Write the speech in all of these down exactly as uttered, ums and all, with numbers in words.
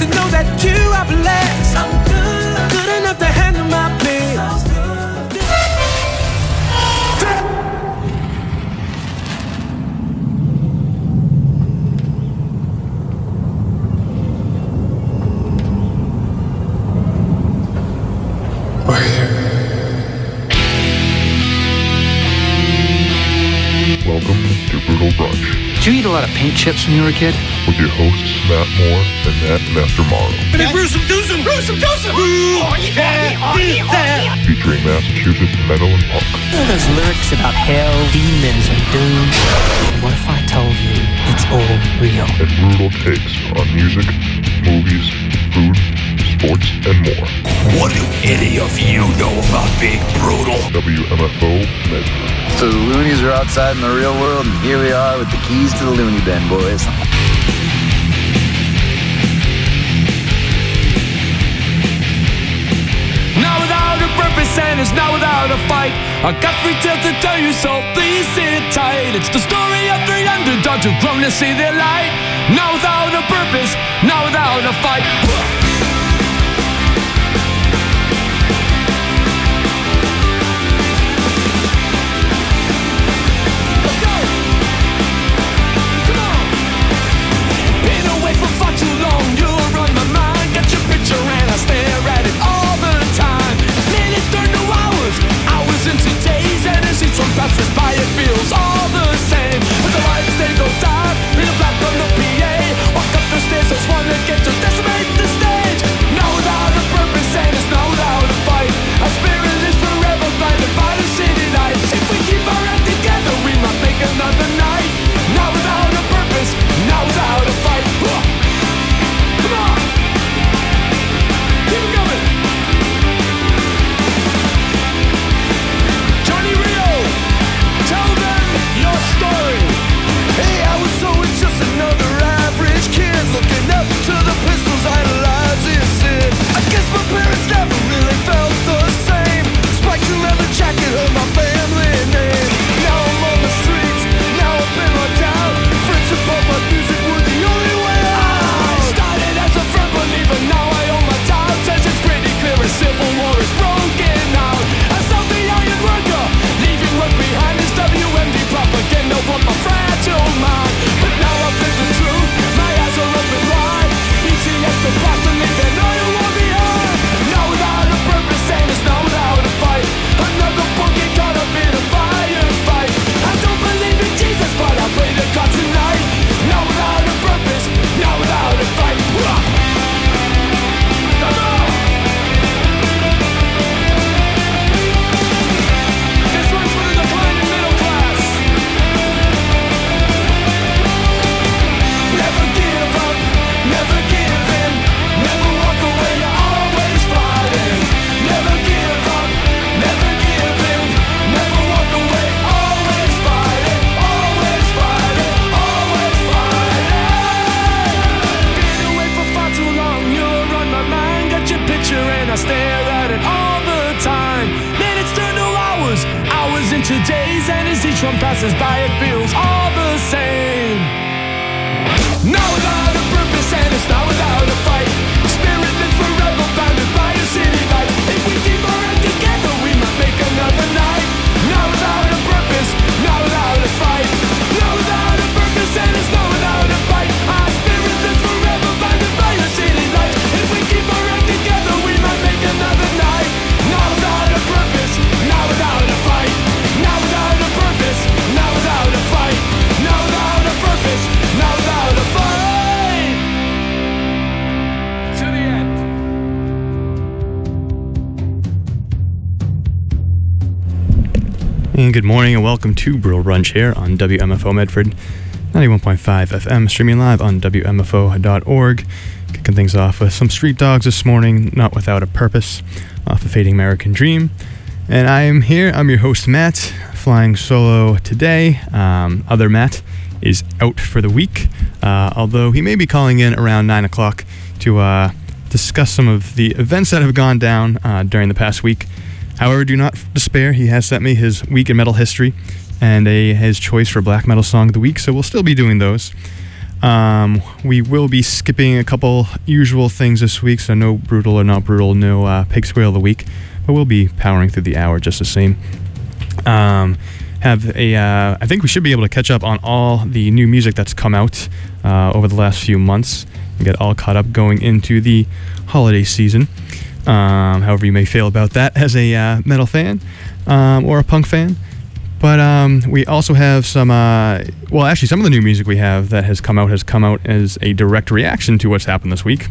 to know that you are blessed. I'm good, good enough to handle my bills. Welcome to Brutal Brunch. Did you eat a lot of paint chips when you were a kid? With your hosts, Matt Moore and Matt Mastermotto. Bruce, do some, do some, do some. Featuring Massachusetts metal and punk. Those lyrics about hell, demons, and doom. What if I told you it's all real? And brutal takes on music, movies, food, sports, and more. What do any of you know about Big Brutal? W M F O Medford. So the loonies are outside in the real world, and here we are with the keys to the loony bin, boys. Not without a purpose and it's not without a fight. I got three tales to tell you, so please sit tight. It's the story of three underdogs who've grown to see their light. Not without a purpose, not without a fight. Passes by, it feels all the same. But the lights, they go dark, in the black from the P A. Walk up the stairs, there's one that gets to decimate the stage. Not without a purpose and it's not without a fight. Our spirit is forever blinded by the city lights. If we keep our act together, we might make another night. Not without a purpose, not without a fight. Come on! Keep it going! Johnny Rio! Tell them your story. Hey, I was always just another average kid, looking up to the pistols, idolizing sin. I guess my parents never really felt the same. Spikes and leather jacket hurt my family name. Now I'm on the streets, now I've been locked out. Friends and pop my music were the only way out. I started as a firm believer, now I own my doubts. As it's pretty clear a civil war is broken out. I saw the iron worker, leaving work behind this W M D propaganda on my fragile mind. But now I've lived the truth, my eyes are open wide. E T S the Boston, leave an oil war behind. Not without a purpose and it's not without a fight. Another book get caught up in a firefight. I don't believe in Jesus, but I pray to God tonight. Not without a purpose, not without a fight. Come on! This one's for the declining middle class. Never give up, never give in. Never walk away, you're always fighting. Never give up, never give in. Never walk away, always fighting. Always fighting, always fighting. Been away for far too long, you're on my mind. Got your picture and I stare at it all the time. Minutes turn to hours, hours into days. And as each one passes by, it feels all the same. Not without a purpose and it's not without a fight. Spirit lives forever, bounded by a city light. If we keep our act together, we might make another night. Not without a purpose, not without a fight. Not without a purpose and it's not without a fight. Our spirit lives forever, bounded by a city light. If we keep our act together, we might make another night. Not without a purpose, not without a fight. Not without a purpose, not without a fight. Not without a purpose, not without a fight. To the end. And good morning and welcome to Brutal Brunch here on W M F O Medford, ninety-one point five F M, streaming live on W M F O dot org. Kicking things off with some Street Dogs this morning, Not Without a Purpose, off of Fading American Dream. And I am here, I'm your host Matt, flying solo today. Um, other Matt is out for the week, uh, although he may be calling in around nine o'clock to uh, discuss some of the events that have gone down uh, during the past week. However, do not despair. He has sent me his week in metal history and a, his choice for black metal song of the week, so we'll still be doing those. Um, we will be skipping a couple usual things this week, so no Brutal or Not Brutal, no uh, Pig Squeal of the Week, but we'll be powering through the hour just the same. Um, have a, uh, I think we should be able to catch up on all the new music that's come out uh, over the last few months and get all caught up going into the holiday season. Um, however you may feel about that as a uh, metal fan um, or a punk fan. But um, we also have some, uh, well, actually, some of the new music we have that has come out has come out as a direct reaction to what's happened this week.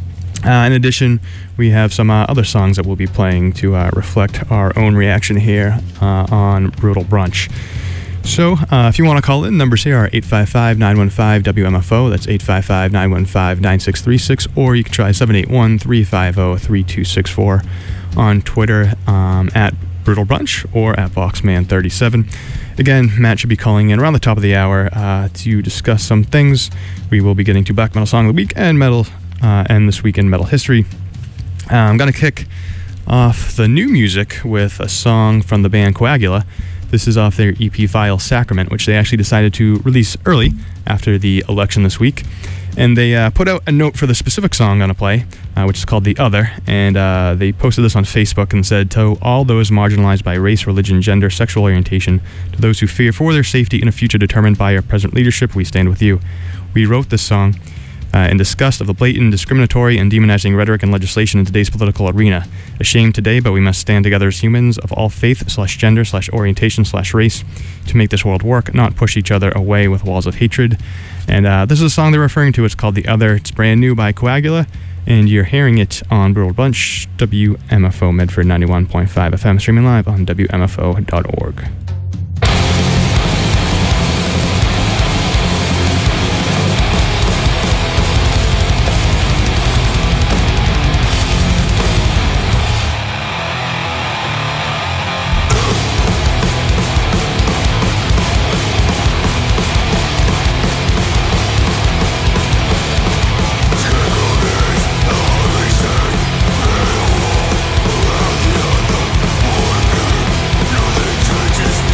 Uh, in addition, we have some uh, other songs that we'll be playing to uh, reflect our own reaction here uh, on Brutal Brunch. So, uh, if you want to call in, numbers here are eight five five, nine one five, W M F O. That's eight five five, nine one five, nine six three six. Or you can try seven eight one, three five zero, three two six four on Twitter um, at Brutal Brunch or at Boxman thirty-seven. Again, Matt should be calling in around the top of the hour uh, to discuss some things. We will be getting to Black Metal Song of the Week and Metal uh, and This Week in Metal History. Uh, I'm going to kick off the new music with a song from the band Coagula. This is off their E P Vile Sacrament, which they actually decided to release early after the election this week. And they uh, put out a note for the specific song I'm going to play, uh, which is called The Other. And uh, they posted this on Facebook and said, to all those marginalized by race, religion, gender, sexual orientation, to those who fear for their safety in a future determined by our present leadership, we stand with you. We wrote this song Uh, in disgust of the blatant, discriminatory, and demonizing rhetoric and legislation in today's political arena. Ashamed today, but we must stand together as humans of all faith slash gender slash orientation slash race to make this world work, not push each other away with walls of hatred. And uh, this is a song they're referring to. It's called The Other. It's brand new by Coagula, and you're hearing it on Brutal Bunch, W M F O Medford ninety-one point five F M, streaming live on W M F O dot org. Just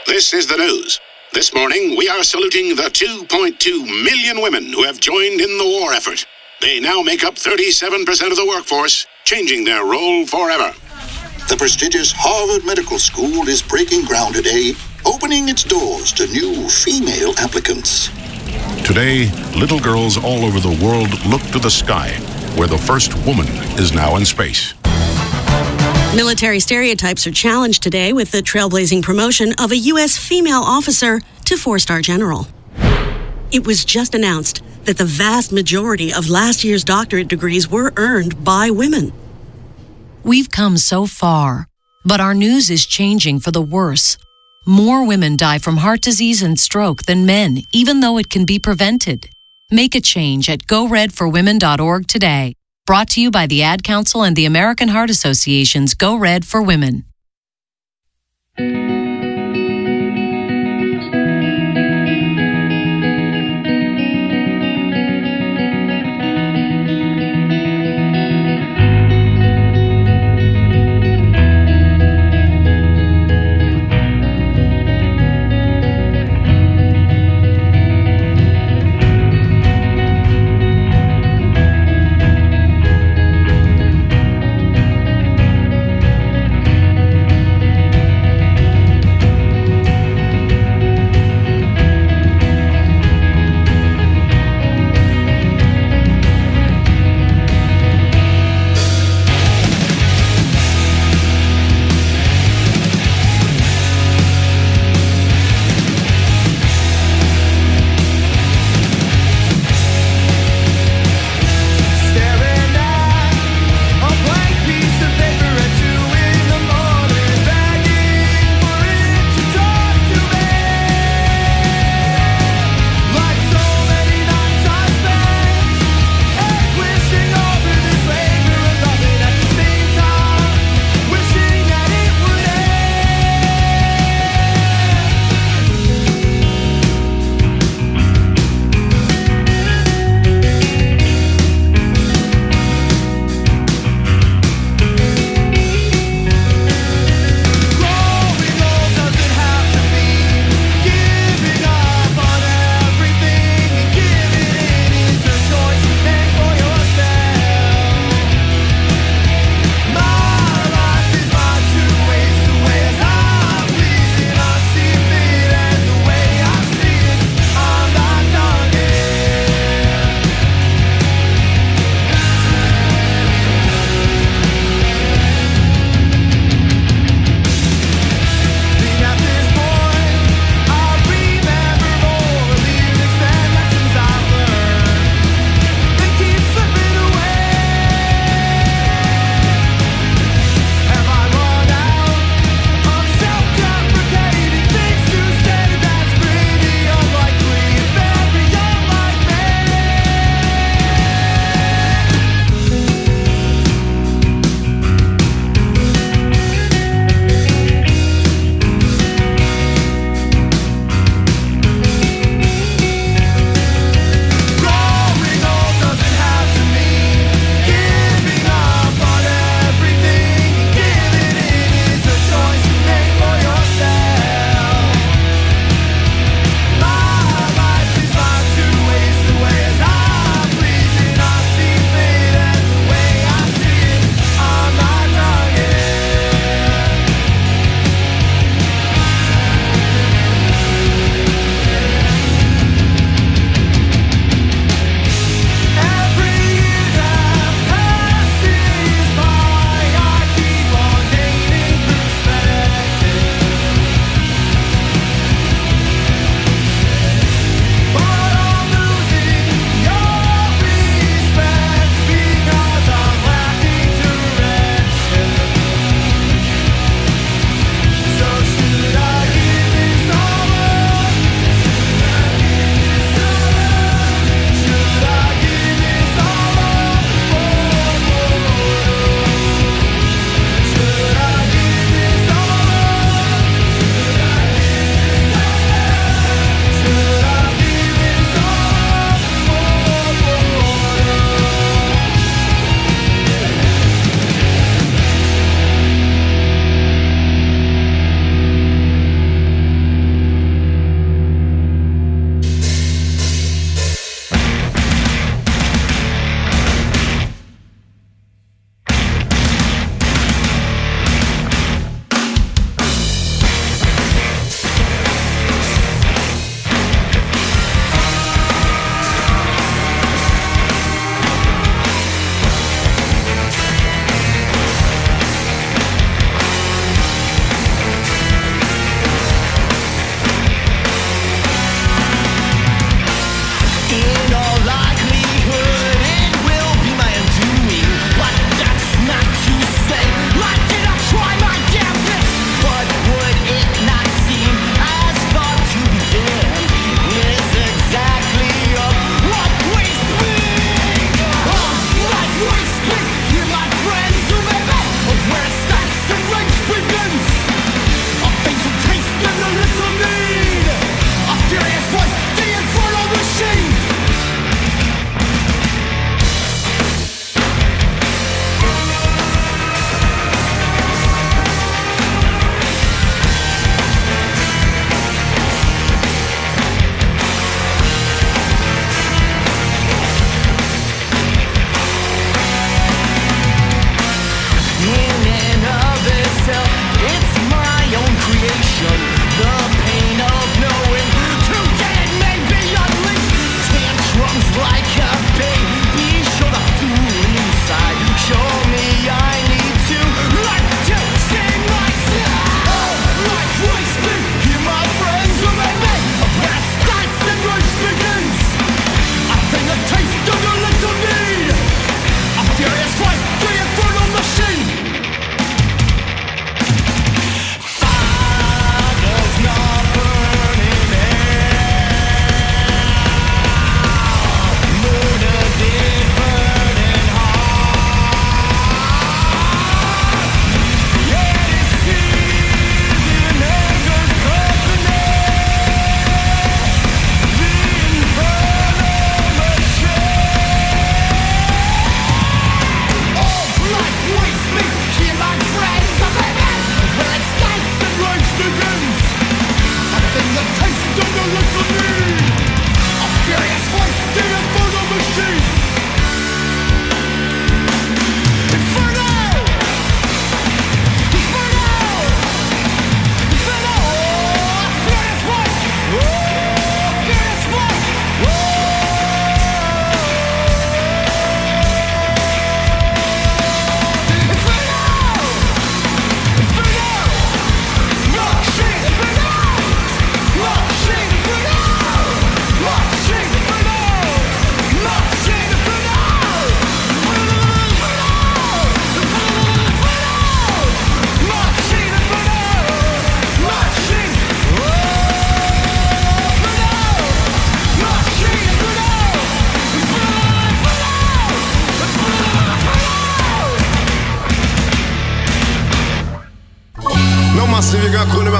This is the news. This morning, we are saluting the two point two million women who have joined in the war effort. They now make up thirty-seven percent of the workforce, changing their role forever. The prestigious Harvard Medical School is breaking ground today, opening its doors to new female applicants. Today, little girls all over the world look to the sky, where the first woman is now in space. Military stereotypes are challenged today with the trailblazing promotion of a U S female officer to four-star general. It was just announced that the vast majority of last year's doctorate degrees were earned by women. We've come so far, but our news is changing for the worse. More women die from heart disease and stroke than men, even though it can be prevented. Make a change at go red for women dot org today. Brought to you by the Ad Council and the American Heart Association's Go Red for Women.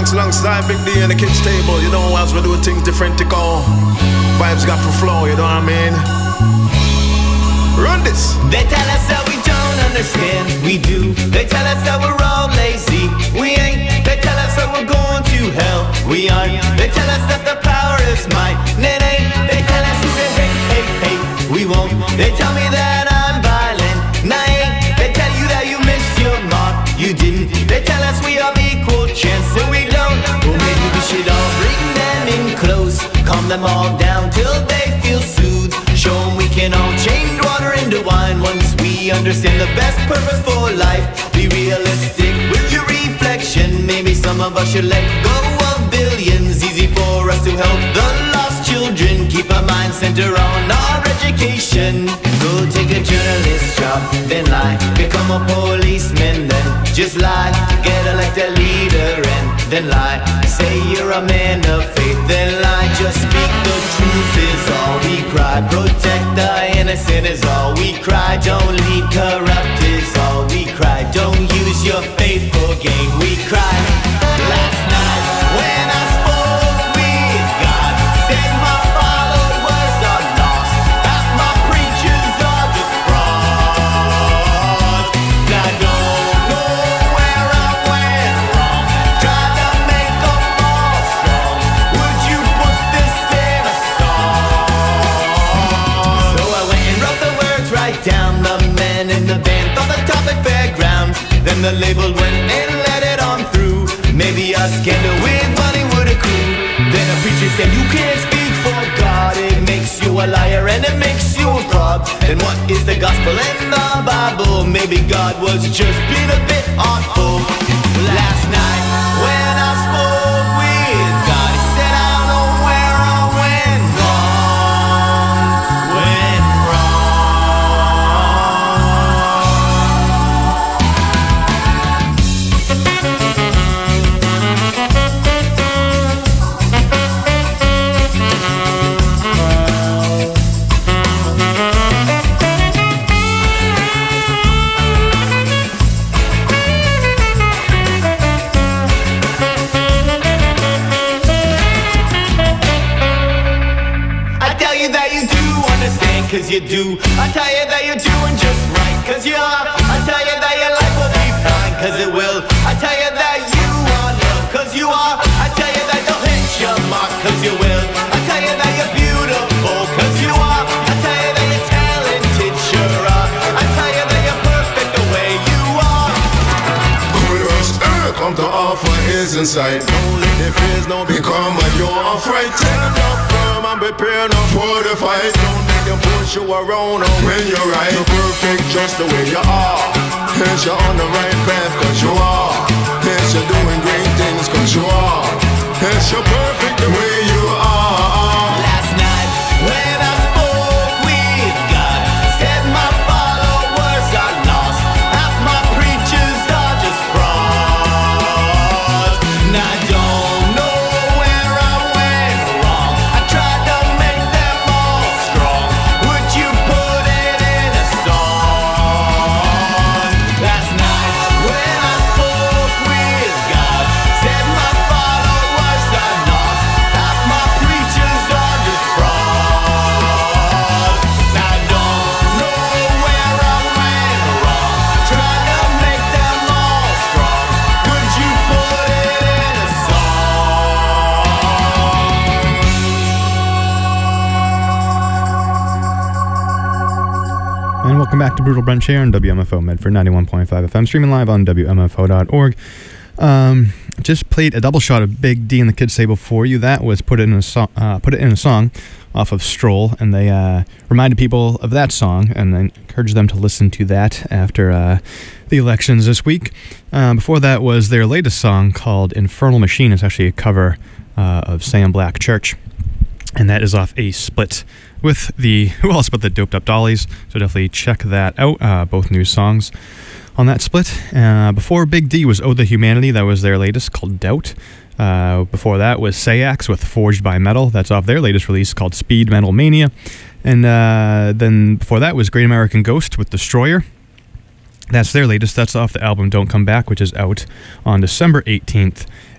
Max alongside Big D and the kids table. You know, as we do things different to go. Vibes got to flow, you know what I mean? Run this. They tell us that we don't understand, we do. They tell us that we're all lazy, we ain't. They tell us that we're going to hell, we aren't. They tell us that the power is mine, it ain't. They tell us who to hate, hate, hate, we won't. They tell me that I'm violent, and I ain't. They tell you that you missed your mark, you didn't. They tell us we have equal chance, and we don't. Well, maybe we should all bring them in close, calm them all down till they feel soothed. Show them we can all change water into wine once we understand the best purpose for life. Be realistic with your reflection. Maybe some of us should let go of billions. Easy for us to help the lost children. Keep our minds centered on our education. Go take a journalist job, then lie. Become a policeman, then just lie. Get elected leader and then lie. Say you're a man of faith, then lie. Just speak the truth is all we cry. Protect the innocent is all we cry. Don't lead corrupt is all we cry. Don't use your faith for gain, we cry. Last night when I spoke with God, said my followers are lost, that my preachers are just frauds. I don't know where I went wrong, tried to make them all strong. Would you put this in a song? So I went and wrote the words right down. The men in the band thought the topic fairground. Then the label went and let it on through. Maybe a scandal with Bollywood crew. Then a preacher said you can't speak for God. It makes you a liar and it makes you a fraud. Then what is the gospel and the Bible? Maybe God was just being a bit artful. Last night when I spoke with God, he said I don't know where I went wrong. Went cause you do. I tell you that you're doing just right, cause you are. I tell you that your life will be fine, cause it will. I tell you that you are loved, cause you are. I tell you that don't hit your mark, cause you will. I tell you that you're beautiful, cause you are. I tell you that you're talented, sure are. I tell you that you're perfect the way you are. Come to offer is inside. Don't let the fears no become a your fright. Stand up firm and prepare enough for the fight. Don't let them push you around or when you're right. You're perfect just the way you are. Yes, you're on the right path cause you are. Yes, you're doing great things cause you are. Yes, you're perfect the way you are. Last night when I spoke with God, said my followers are lost, half my preachers are just frauds. And I don't know where I went wrong, I tried to make them all strong. Would you put it in a song? Last night when I spoke with God, said my followers are lost, half my preachers are just frauds. I don't know where I went wrong, tried to make them all strong. Could you put it in a And welcome back to Brutal Brunch here on W M F O Medford ninety-one point five F M, streaming live on W M F O dot org. Um, just played a double shot of Big D and the Kids Table for you. That was Put It in a, so- uh, Put It in a Song off of Stroll, and they uh, reminded people of that song and then encouraged them to listen to that after uh, the elections this week. Uh, before that was their latest song called Infernal Machine. It's actually a cover uh, of Sam Black Church, and that is off a split with the who else but the Doped Up Dollies, so definitely check that out. Uh, both new songs on that split. Uh, before Big D was Ode to Humanity, that was their latest called Doubt. Uh, before that was Sayax with Forged by Metal, that's off their latest release called Speed Metal Mania. And uh, then before that was Great American Ghost with Destroyer. That's their latest, that's off the album Don't Come Back, which is out on December eighteenth.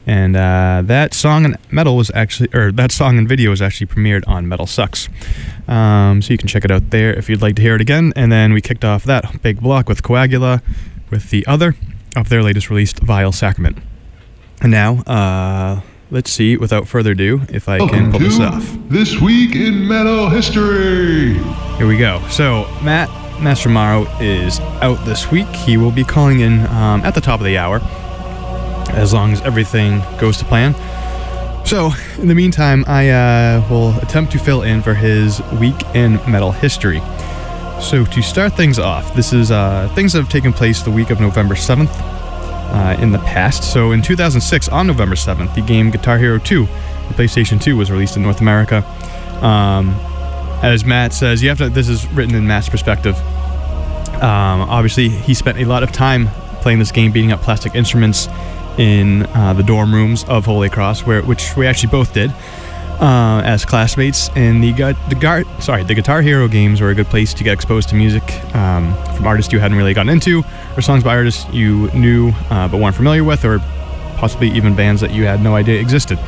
And uh, that song and metal was actually, or that song and video was actually premiered on Metal Sucks. Um, so you can check it out there if you'd like to hear it again. And then we kicked off that big block with Coagula, with the other of their latest released, Vile Sacrament. And now, uh, let's see, without further ado, if I can pull this off. This Week in Metal History. Here we go. So, Matt Mastromaro is out this week. He will be calling in um, at the top of the hour, as long as everything goes to plan. So, in the meantime, I uh, will attempt to fill in for his Week in Metal History. So, to start things off, this is uh, things that have taken place the week of November seventh. Uh, in the past. So in two thousand six, on November seventh, the game Guitar Hero two, the PlayStation two, was released in North America. Um, as Matt says, you have to. This is written in Matt's perspective. Um, obviously, he spent a lot of time playing this game, beating up plastic instruments in uh, the dorm rooms of Holy Cross, where which we actually both did uh, as classmates. And the the gar, sorry, the Guitar Hero games were a good place to get exposed to music um, from artists you hadn't really gotten into, or songs by artists you knew uh, but weren't familiar with, or possibly even bands that you had no idea existed.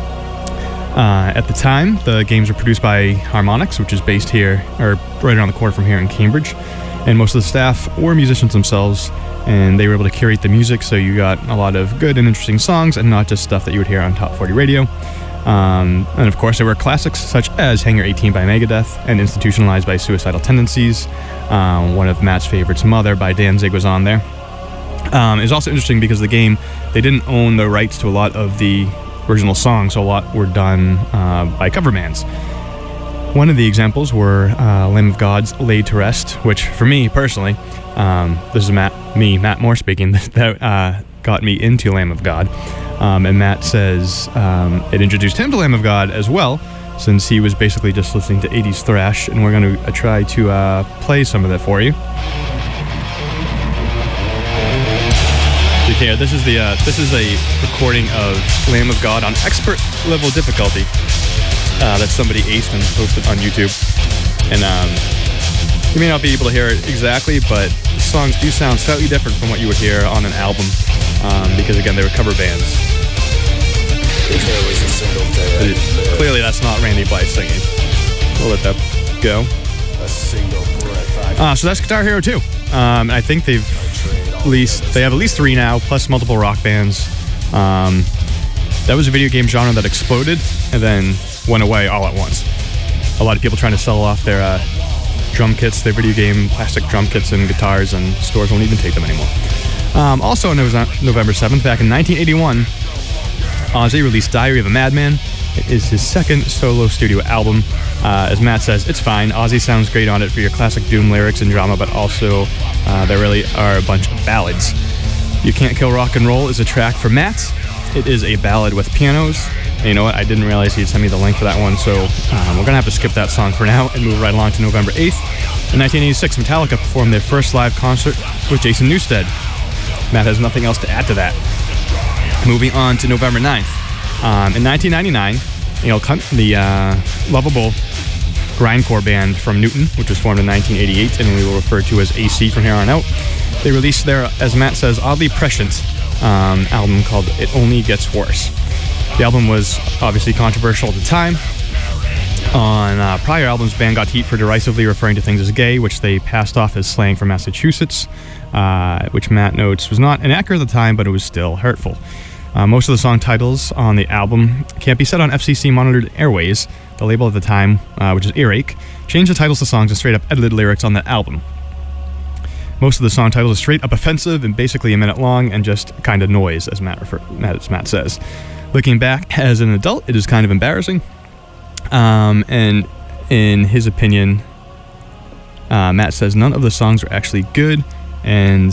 Uh, at the time, the games were produced by Harmonix, which is based here, or right around the corner from here in Cambridge, and most of the staff were musicians themselves, and they were able to curate the music, so you got a lot of good and interesting songs, and not just stuff that you would hear on Top forty Radio. Um, and of course, there were classics such as Hangar eighteen by Megadeth and Institutionalized by Suicidal Tendencies. Um, one of Matt's favorites, Mother by Danzig, was on there. Um, it was also interesting because the game, they didn't own the rights to a lot of the original songs, so a lot were done uh, by cover bands. One of the examples were uh, Lamb of God's Laid to Rest, which for me personally, um, this is Matt, me, Matt Moore speaking, that uh, got me into Lamb of God. Um, and Matt says um, it introduced him to Lamb of God as well, since he was basically just listening to eighties thrash, and we're going to uh, try to uh, play some of that for you. Okay, this is the uh, this is a recording of Lamb of God on expert level difficulty uh, that somebody aced and posted on YouTube, and um, you may not be able to hear it exactly, but the songs do sound slightly different from what you would hear on an album, um, because again, they were cover bands. It, clearly that's not Randy Blythe singing. We'll let that go. Uh, so that's Guitar Hero two. Um, I think they've at least, they have at least three now, plus multiple rock bands. Um, that was a video game genre that exploded and then went away all at once. A lot of people trying to sell off their uh, drum kits, their video game plastic drum kits and guitars, and stores won't even take them anymore. Um, also on November seventh, back in nineteen eighty-one, Ozzy released Diary of a Madman. It is his second solo studio album. Uh, as Matt says, it's fine. Ozzy sounds great on it for your classic doom lyrics and drama, but also uh, there really are a bunch of ballads. You Can't Kill Rock and Roll is a track for Matt. It is a ballad with pianos. And you know what? I didn't realize he'd send me the link for that one, so um, we're going to have to skip that song for now and move right along to November eighth. In nineteen eighty-six, Metallica performed their first live concert with Jason Newsted. Matt has nothing else to add to that. Moving on to November ninth. Um, in nineteen ninety-nine, Neil Cunt, the uh, lovable grindcore band from Newton, which was formed in nineteen eighty-eight, and we will refer to as A C from here on out, they released their, as Matt says, oddly prescient um, album called It Only Gets Worse. The album was obviously controversial at the time. On uh, prior albums, the band got heat for derisively referring to things as gay, which they passed off as slang from Massachusetts, uh, which Matt notes was not inaccurate at the time, but it was still hurtful. Uh, most of the song titles on the album can't be said on F C C-monitored airways. The label at the time, uh, which is Earache, changed the titles to songs and straight-up edited lyrics on that album. Most of the song titles are straight-up offensive and basically a minute long and just kind of noise, as Matt, refer- as Matt says. Looking back as an adult, it is kind of embarrassing. Um, and in his opinion, uh, Matt says none of the songs are actually good, and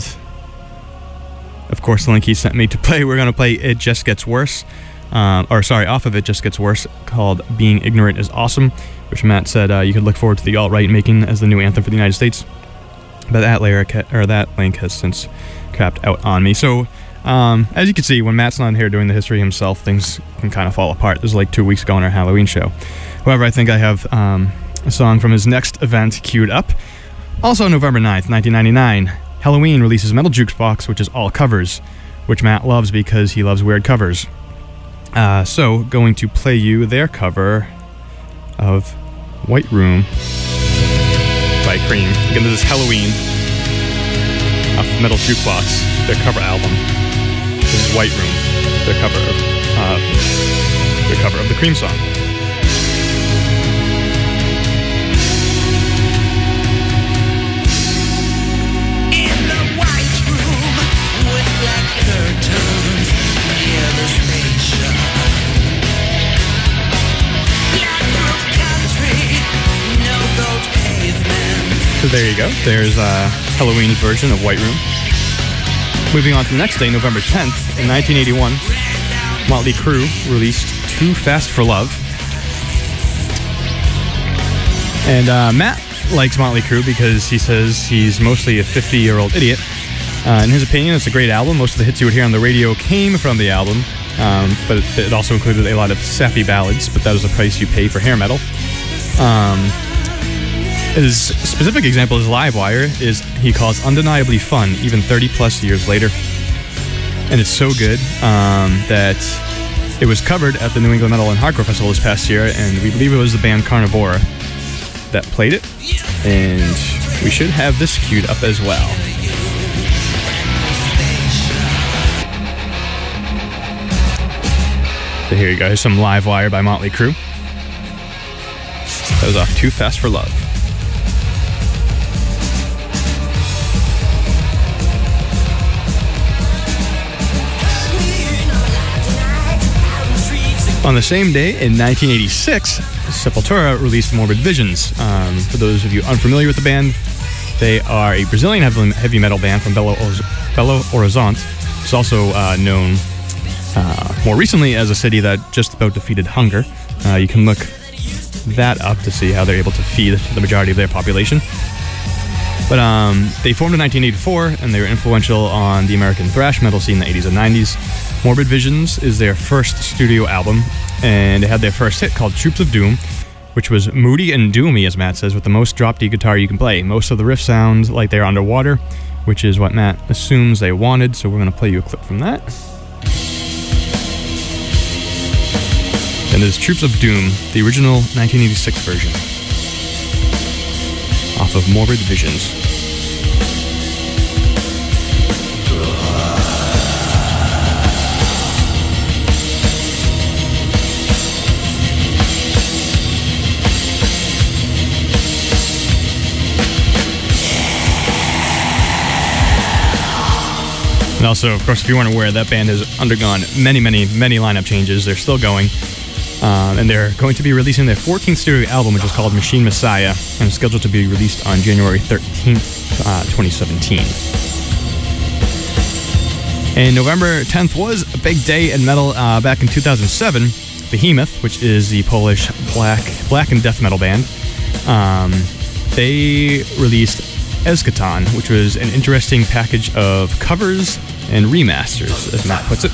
of course the link he sent me to play, we're going to play It Just Gets Worse, um, or sorry, off of It Just Gets Worse, called Being Ignorant is Awesome, which Matt said uh, you could look forward to the alt-right making as the new anthem for the United States, but that lyric, or that link has since crapped out on me. So Um, as you can see, when Matt's not here doing the history himself, things can kind of fall apart. This was like two weeks ago on our Halloween show. However, I think I have um, a song from his next event queued up. Also on November ninth, nineteen ninety-nine, Halloween releases Metal Jukebox, which is all covers, which Matt loves because he loves weird covers. Uh, so, going to play you their cover of White Room by Cream. Again, this is Halloween off Metal Jukebox, their cover album. This is White Room, their cover of, uh, their cover of the Cream song. In the white room with black curtains near the station. Black roof country, no gold pavement. So there you go. There's a Halloween version of White Room. Moving on to the next day, November tenth, in nineteen eighty-one, Motley Crue released Too Fast for Love. And uh, Matt likes Motley Crue because he says he's mostly a fifty-year-old idiot. Uh, in his opinion, it's a great album. Most of the hits you would hear on the radio came from the album, um, but it, it also included a lot of sappy ballads, but that is the price you pay for hair metal. Um... His specific example is Livewire, is he calls undeniably fun, even thirty plus years later. And it's so good um, that it was covered at the New England Metal and Hardcore Festival this past year, and we believe it was the band Carnivora that played it. And we should have this queued up as well. So here you go, here's some Livewire by Motley Crue. That was off Too Fast for Love. On the same day, in nineteen eighty-six, Sepultura released Morbid Visions. Um, for those of you unfamiliar with the band, they are a Brazilian heavy, heavy metal band from Belo, Belo Horizonte. It's also uh, known uh, more recently as a city that just about defeated hunger. Uh, you can look that up to see how they're able to feed the majority of their population. But um, they formed in nineteen eighty-four, and they were influential on the American thrash metal scene in the eighties and nineties. Morbid Visions is their first studio album, and they had their first hit called Troops of Doom, which was moody and doomy, as Matt says, with the most drop D guitar you can play. Most of the riffs sound like they're underwater, which is what Matt assumes they wanted, so we're going to play you a clip from that. And this is Troops of Doom, the original nineteen eighty-six version, off of Morbid Visions. And also, of course, if you weren't aware, that band has undergone many, many, many lineup changes. They're still going. Um, and they're going to be releasing their fourteenth studio album, which is called Machine Messiah, and is scheduled to be released on January thirteenth, uh, twenty seventeen. And November tenth was a big day in metal. Uh, back in two thousand seven, Behemoth, which is the Polish black black and death metal band, um, they released Eschaton, which was an interesting package of covers and remasters, as Matt puts it.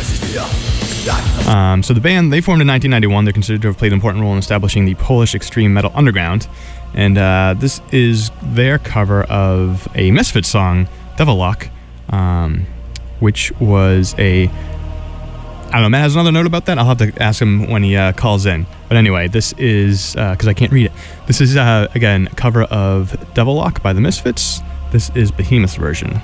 Um, so the band, they formed in nineteen ninety-one. They're considered to have played an important role in establishing the Polish extreme metal underground. And uh, this is their cover of a Misfits song, Devillock, um, which was a... I don't know, Matt has another note about that? I'll have to ask him when he uh, calls in. But anyway, this is, because uh, I can't read it. This is, uh, again, a cover of Devillock by the Misfits. This is Behemoth's version.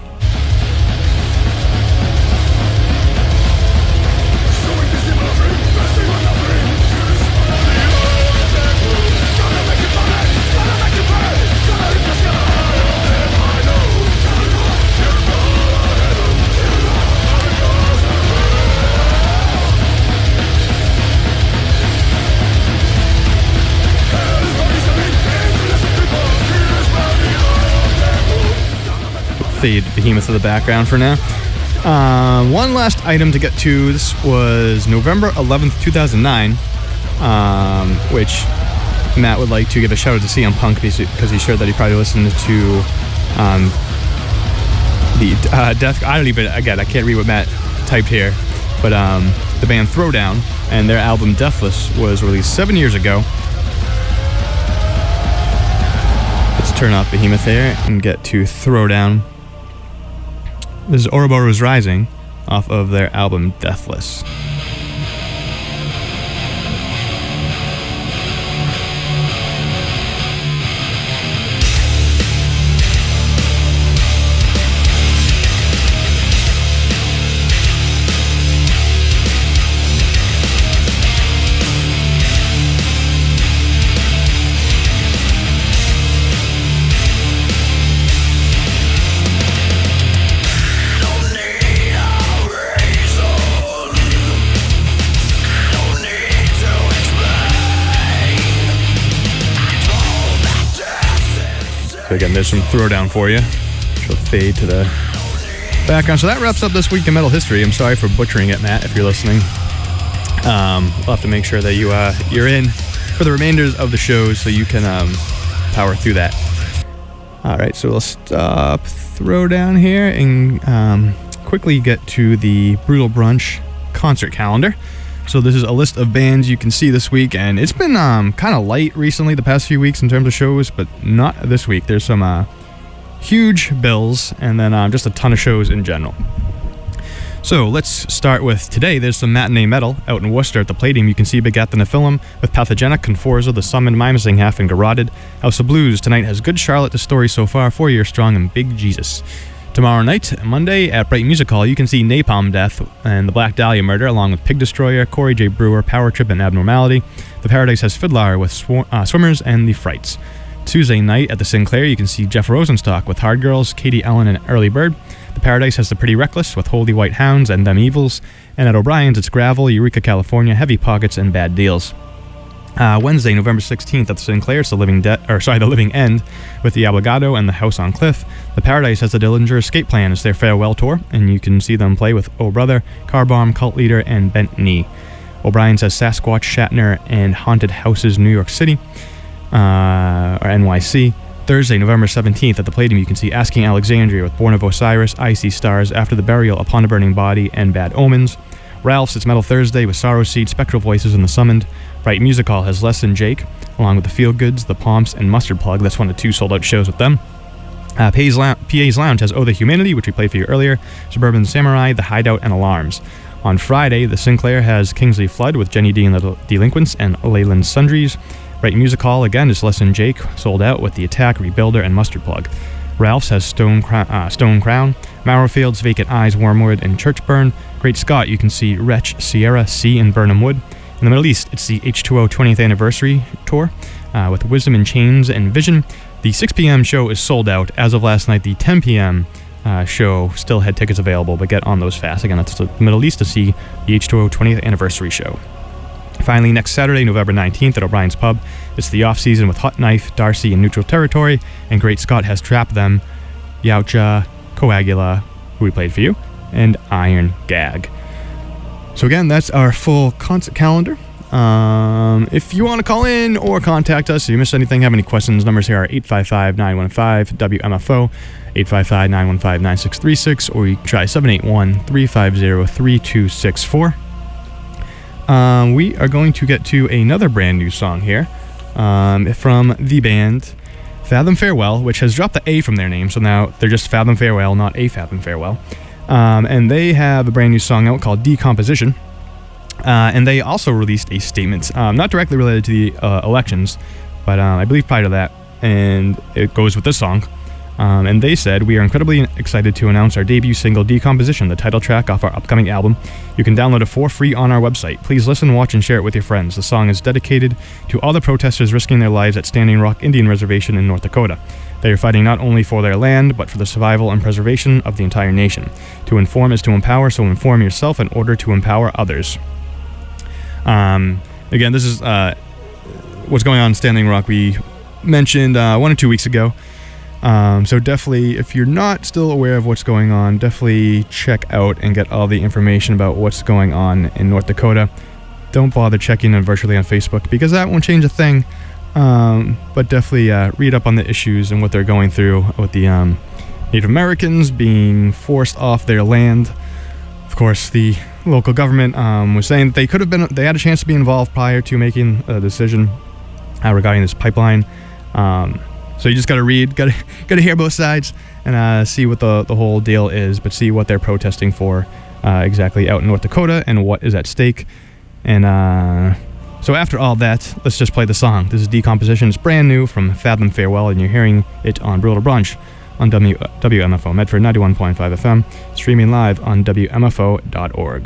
Fade Behemoth to the background for now. Uh, one last item to get to. This was November eleventh, two thousand nine, um, which Matt would like to give a shout out to C M Punk because he shared that he probably listened to um, the uh, Death. I don't even, again, I can't read what Matt typed here, but um, the band Throwdown and their album Deathless was released seven years ago. Let's turn off Behemoth there and get to Throwdown. This is Ouroboros Rising off of their album Deathless. So again, there's some throwdown for you. She'll fade to the background. So that wraps up this week in metal history. I'm sorry for butchering it, Matt, if you're listening. Um, we'll have to make sure that you, uh, you're in for the remainders of the shows so you can um, power through that. All right, so we'll stop throwdown here and um, quickly get to the Brutal Brunch concert calendar. So this is a list of bands you can see this week, and it's been um, kind of light recently the past few weeks in terms of shows, but not this week. There's some uh, huge bills and then um, just a ton of shows in general. So let's start with today. There's some matinee metal out in Worcester at the Palladium. You can see Begat the Nephilim with Pathogenic, Conforza, The Summoned, Mimosing Half, and Garroted. House of Blues tonight has Good Charlotte, The Story So Far, Four Years Strong, and Big Jesus. Tomorrow night, Monday, at Brighton Music Hall, you can see Napalm Death and the Black Dahlia Murder, along with Pig Destroyer, Corey J. Brewer, Power Trip, and Abnormality. The Paradise has Fiddler with Swar- uh, Swimmers and The Frights. Tuesday night at the Sinclair, you can see Jeff Rosenstock with Hard Girls, Katie Ellen, and Early Bird. The Paradise has The Pretty Reckless with Holy White Hounds and Them Evils. And at O'Brien's, it's Gravel, Eureka, California, Heavy Pockets, and Bad Deals. Uh, Wednesday, November sixteenth at the Sinclair, it's the Living De- or sorry, the Living End with the Abogado and the House on Cliff. The Paradise has the Dillinger Escape Plan. It's their farewell tour, and you can see them play with Oh Brother, Car Bomb, Cult Leader, and Bent Knee. O'Brien's has Sasquatch, Shatner, and Haunted Houses, New York City, uh, or N Y C. Thursday, November seventeenth at the Palladium, you can see Asking Alexandria with Born of Osiris, Icy Stars, After the Burial, Upon a Burning Body, and Bad Omens. Ralph's, it's Metal Thursday with Sorrow Seed, Spectral Voices, and The Summoned. Bright Music Hall has Less Than Jake, along with the Feel Goods, the Pomps, and Mustard Plug. That's one of the two sold-out shows with them. Uh, P A's, Lou- P A's Lounge has Oh the Humanity, which we played for you earlier, Suburban Samurai, The Hideout, and Alarms. On Friday, the Sinclair has Kingsley Flood with Jenny D and the Delinquents and Leyland Sundries. Bright Music Hall, again, is Less Than Jake, sold out with The Attack, Rebuilder, and Mustard Plug. Ralph's has Stone, Cro- uh, Stone Crown, Marrowfields, Vacant Eyes, Wormwood, and Churchburn. Great Scott, you can see Wretch, Sierra, Sea, and Burnham Wood. In the Middle East, it's the H two O twentieth Anniversary Tour uh, with Wisdom in Chains and Vision. The six p.m. show is sold out. As of last night, the ten p.m. Uh, show still had tickets available, but get on those fast. Again, that's the Middle East to see the H two O twentieth Anniversary show. Finally, next Saturday, November nineteenth at O'Brien's Pub, it's the off-season with Hot Knife, Darcy, and Neutral Territory, and Great Scott has Trap Them, Yautja, Coagula, who we played for you, and Iron Gag. So again, that's our full concert calendar. Um, if you want to call in or contact us, if you missed anything, have any questions, numbers here are eight five five, nine one five, W M F O, eight five five, nine one five, nine six three six, or you can try seven eight one, three five zero, three two six four. Um, we are going to get to another brand new song here um, from the band Fathom Farewell, which has dropped the A from their name, so now they're just Fathom Farewell, not A Fathom Farewell. Um, and they have a brand new song out called Decomposition. Uh, and they also released a statement, um, not directly related to the uh, elections, but um, I believe prior to that, and it goes with this song. Um, and they said, "We are incredibly excited to announce our debut single, Decomposition, the title track off our upcoming album. You can download it for free on our website. Please listen, watch, and share it with your friends. The song is dedicated to all the protesters risking their lives at Standing Rock Indian Reservation in North Dakota. They are fighting not only for their land, but for the survival and preservation of the entire nation. To inform is to empower, so inform yourself in order to empower others." Um, again, this is uh, what's going on in Standing Rock. We mentioned uh, one or two weeks ago. Um, so definitely, if you're not still aware of what's going on, definitely check out and get all the information about what's going on in North Dakota. Don't bother checking in virtually on Facebook, because that won't change a thing. Um, but definitely uh, read up on the issues and what they're going through with the um, Native Americans being forced off their land. Of course, the local government um, was saying that they could have been, they had a chance to be involved prior to making a decision uh, regarding this pipeline. Um, so you just got to read, got to got to hear both sides and uh, see what the the whole deal is, but see what they're protesting for uh, exactly out in North Dakota and what is at stake. And uh, so after all that, let's just play the song. This is Decomposition. It's brand new from Fathom Farewell, and you're hearing it on Brutal Brunch on w- WMFO Medford ninety-one point five F M, streaming live on W M F O dot org.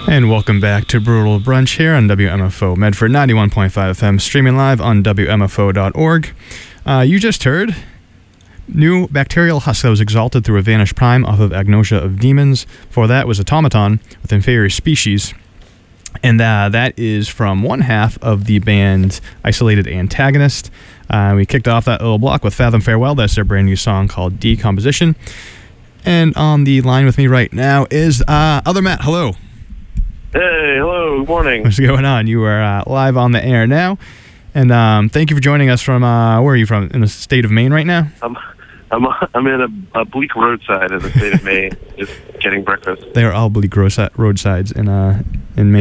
And welcome back to Brutal Brunch here on W M F O Medford ninety-one point five F M, streaming live on W M F O dot org. Uh, you just heard New Bacterial Husk that was exalted through a Vanish Prime off of Agnosia of Demons. Before that was Automaton with Inferior Species. And uh, that is from one half of the band Isolated Antagonist. Uh, we kicked off that little block with Fathom Farewell. That's their brand new song called Decomposition. And on the line with me right now is uh, Other Matt. Hello. Hey, hello, good morning. What's going on? You are uh, live on the air now. And um, thank you for joining us from, uh, where are you from? In the state of Maine right now? I'm I'm, I'm in a, a bleak roadside in the state of Maine, just getting breakfast. They are all bleak roadsides in, uh, in Maine.